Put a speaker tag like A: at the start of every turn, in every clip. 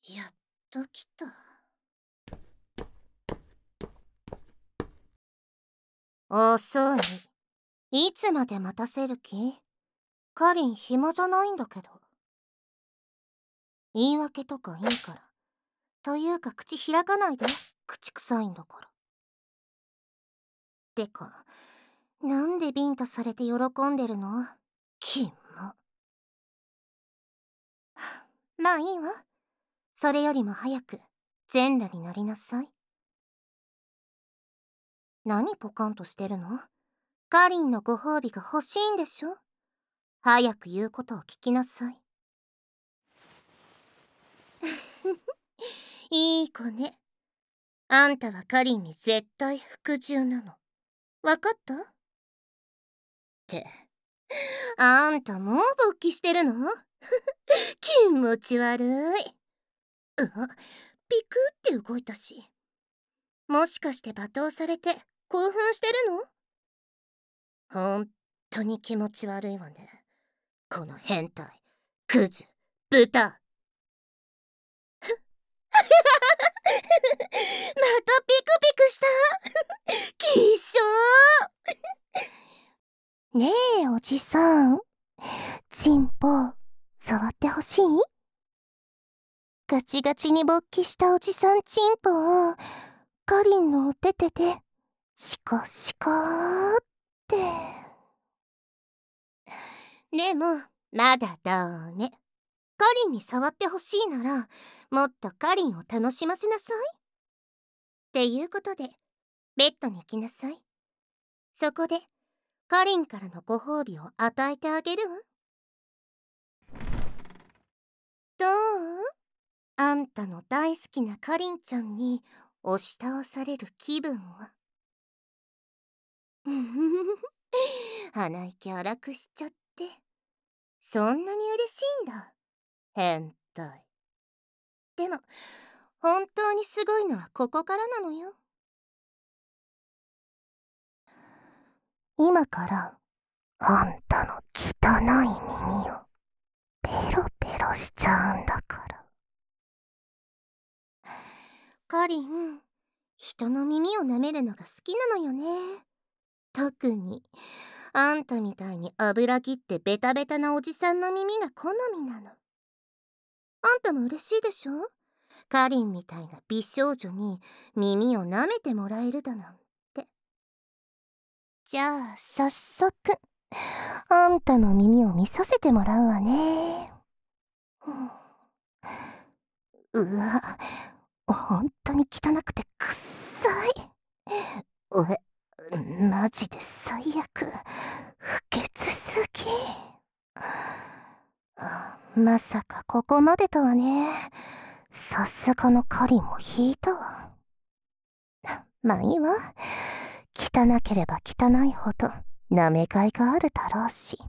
A: やっと来た。遅い。いつまで待たせる気？カリン暇じゃないんだけど。言い訳とかいいから。というか口開かないで。口臭いんだから。てか、なんでビンタされて喜んでるの？キモ。まあいいわ。それよりも早く全裸になりなさい。何ポカンとしてるの？カリンのご褒美が欲しいんでしょ？早く言うことを聞きなさい。いい子ね。あんたはカリンに絶対服従なの。わかった？って、あんたもう勃起してるの？気持ち悪い。ピクって動いたし。もしかして罵倒されて興奮してるの？ほんとに気持ち悪いわね。この変態、クズ、豚。またピクピクした。きっしょ。ねえ、おじさん。チンポ、触ってほしい？ガチガチに勃起したおじさんチンポを、カリンのお手手で、シコシコーって。でも、まだダメ。カリンに触ってほしいなら、もっとカリンを楽しませなさい。っていうことで、ベッドに行きなさい。そこで、カリンからのご褒美を与えてあげるわ。どう？あんたの大好きなカリンちゃんに押し倒される気分は。鼻息荒くしちゃって。そんなに嬉しいんだ。変態。でも、本当にすごいのはここからなのよ。今から、あんたの汚い耳をペロペロしちゃうんだから。カリン、人の耳を舐めるのが好きなのよね。特に、あんたみたいに油切ってベタベタなおじさんの耳が好みなの。あんたも嬉しいでしょ？カリンみたいな美少女に耳を舐めてもらえるだなんて。じゃあ、早速、あんたの耳を見させてもらうわね。うわ、本当に汚くてくっさい。マジで最悪。不潔すぎ。まさかここまでとはね。さすがのカリンも引いたわ。まあいいわ。汚ければ汚いほど舐めがいがあるだろうし。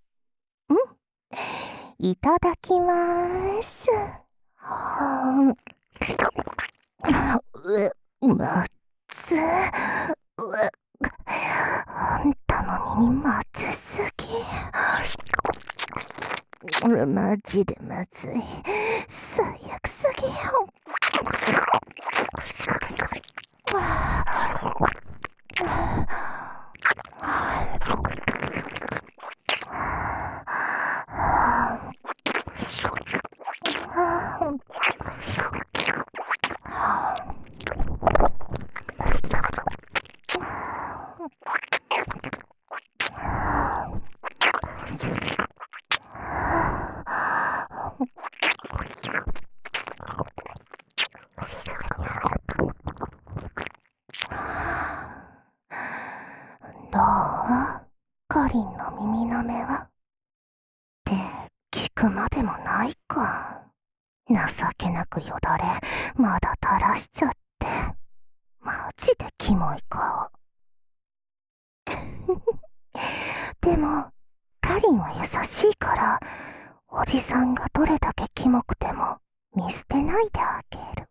A: いただきまーす。まずあんたの耳まずすぎ。マジでまずい。最悪すぎよ。どう？カリンの耳の目は。って聞くまでもないか。情けなくよだれまだ垂らしちゃって。マジでキモい顔。でもカリンは優しいから、おじさんがどれだけキモくても見捨てないであげる。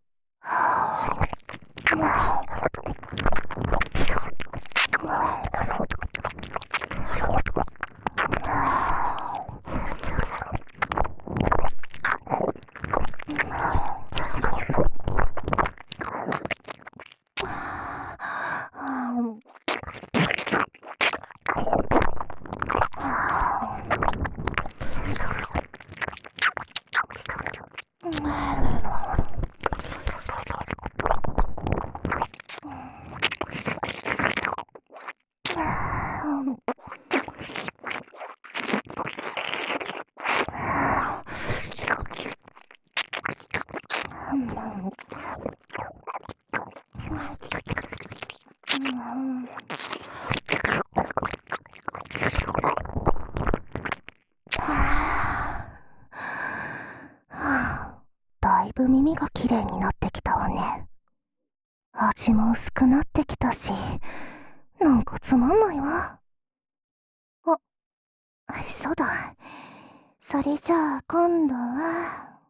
A: いぶ耳がきれいになってきたわね。味も薄くなってきたし、なんかつまんないわ。あ、そうだ。それじゃあ今度は、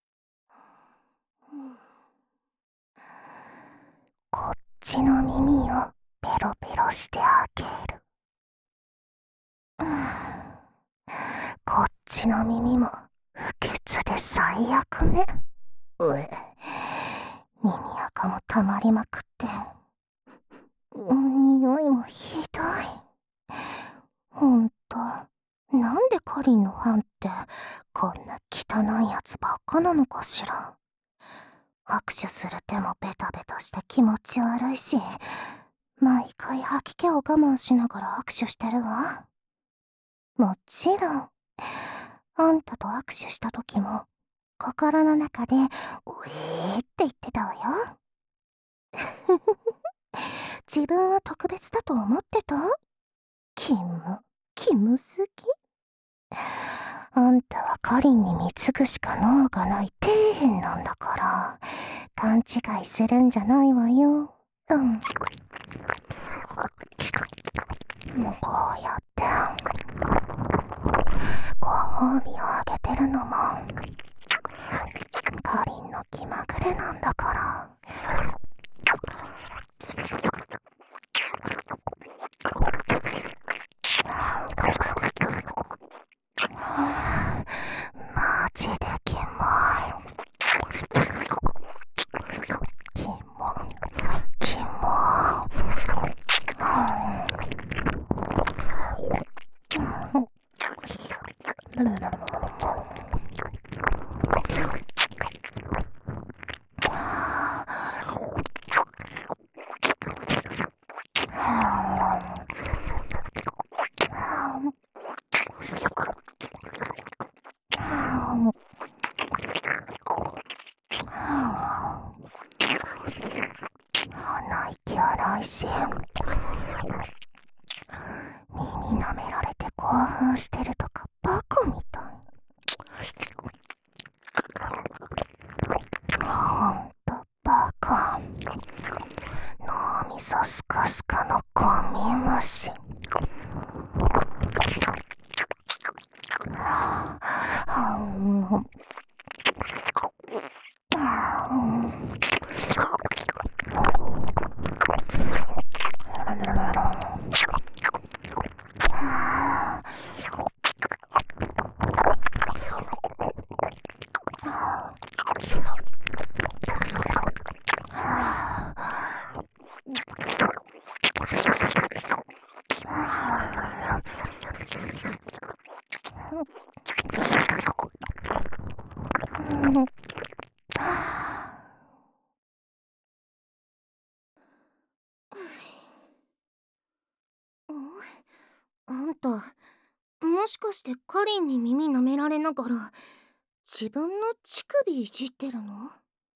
A: こっちの耳をペロペロしてあげる。こっちの耳も不潔で最悪ね。耳垢も溜まりまくって、匂いもひどい。ほんと、なんでカリンのファンってこんな汚いやつばっかなのかしら。握手する手もベタベタして気持ち悪いし、毎回吐き気を我慢しながら握手してるわ。もちろん、あんたと握手した時も、心の中で、うえーって言ってたわよ。自分は特別だと思ってた？キムすぎ。あんたはカリンに貢ぐしか能がない底辺なんだから、勘違いするんじゃないわよ。もうこうやって、ご褒美をあげてるのも、カリンの気まぐれなんだから。マジでキモい。キモ。キモ。鼻息荒いし、耳舐められて興奮してるとかバカみたい。ほんとバカ。脳みそスカスカのゴミ虫。あんた、もしかしてカリンに耳舐められながら自分の乳首いじってるの？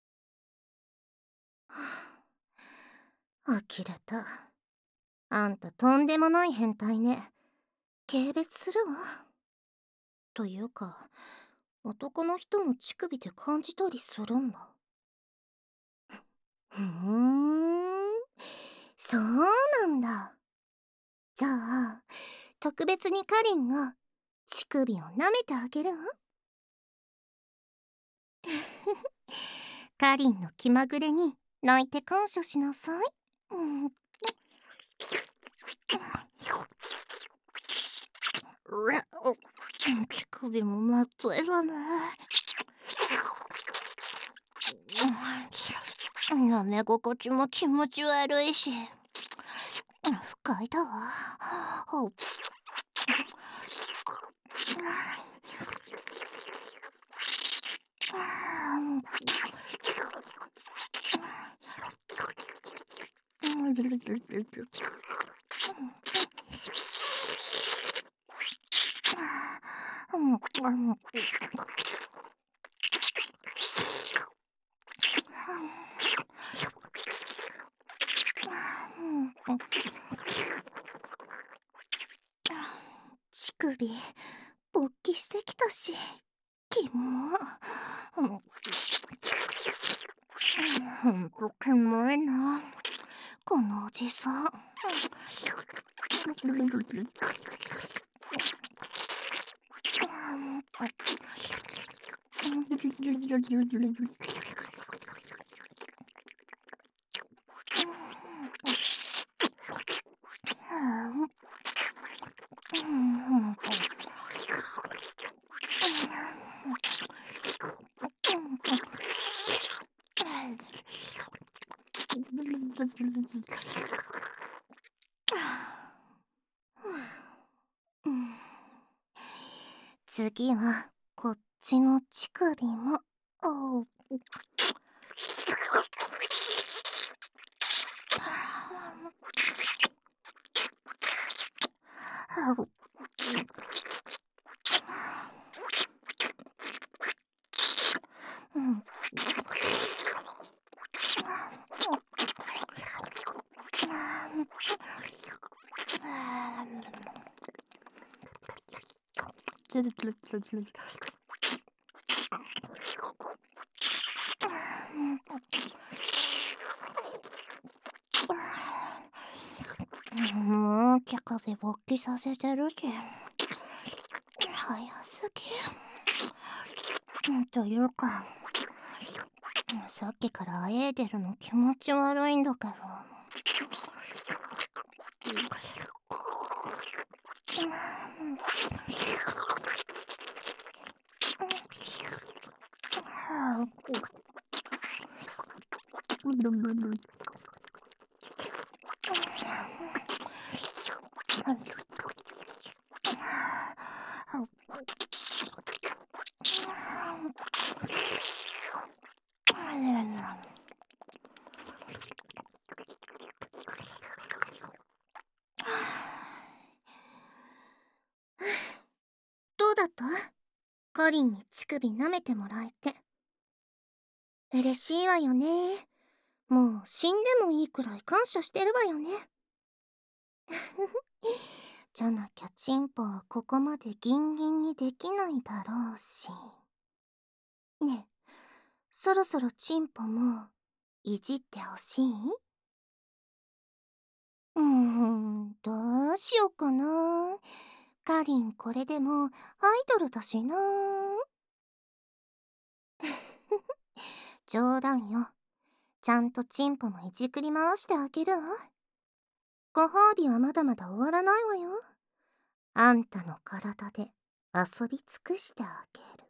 A: 呆れた。あんたとんでもない変態ね。軽蔑するわ。というか、男の人も乳首で感じたりするんだ。そうなんだ。じゃあ、特別にカリンが乳首を舐めてあげるわ。カリンの気まぐれに泣いて感謝しなさい。乳首もまっといわね。舐め心地も気持ち悪いし、不快だわ。乳首勃起してきたし。 キモ。ほんとキモいな、このおじさん。次はこっちの乳首も。おう。うん。もうキャカで勃起させてるけん早すぎ。というかさっきからあえいでるの気持ち悪いんだけど。どうだった？カリンに乳首舐めてもらえて。嬉しいわよね。もう死んでもいいくらい感謝してるわよね。じゃなきゃチンポはここまでギンギンにできないだろうし。ねえ、そろそろチンポもいじってほしい？どうしようかな。カリンこれでもアイドルだしな。冗談よ。ちゃんとチンポもいじくり回してあげるわ。ご褒美はまだまだ終わらないわよ。あんたの体で遊び尽くしてあげる。